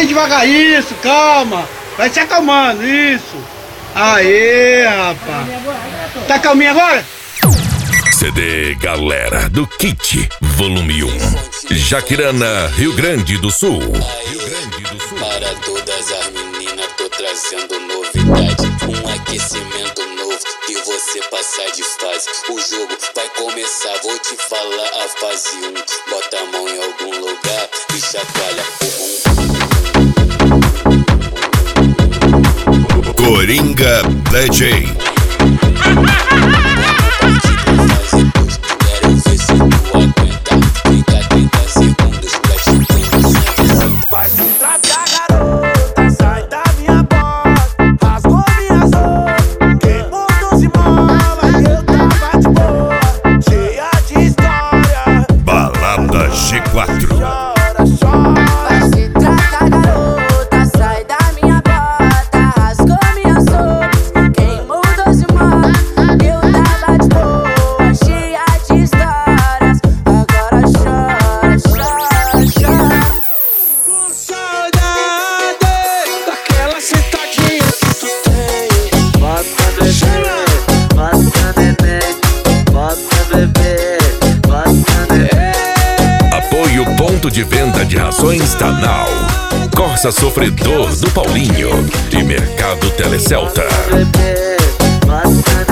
devagar, isso, calma. Vai se acalmando, isso. Aê, rapaz. Tá calminho agora? CD Galera do Kit, volume 1. Jaquirana, Rio Grande do Sul. Para todas as meninas tô trazendo novidade. Um aquecimento novo que você passar de fase. O jogo vai começar, vou te falar a fase 1. Bota a mão em algum lugar e chacoalha o Coringa DJ. Quero ver se tu aguenta. Fica 30 segundos pra te conhecer. Vai se tratar, garota, sai da minha porta. Rasgou minhas roupas, queimou dos imóveis. Eu tava de boa, cheia de história. Balada G4. Chora, chora. Vai se tratar, garota, sai da minha porta. Rasgou minhas roupas, queimou dos imóveis. Eu tava de boa, cheia de histórias. Agora chora, chora, chora. Com saudade daquela sentadinha que tu tem. Bota bebê, bota neném, bota bebê, bota neném. Apoio Ponto de Venda de Rações Danal. Corsa Sofredor do Paulinho. E Mercado Telecelta. Bebê, bota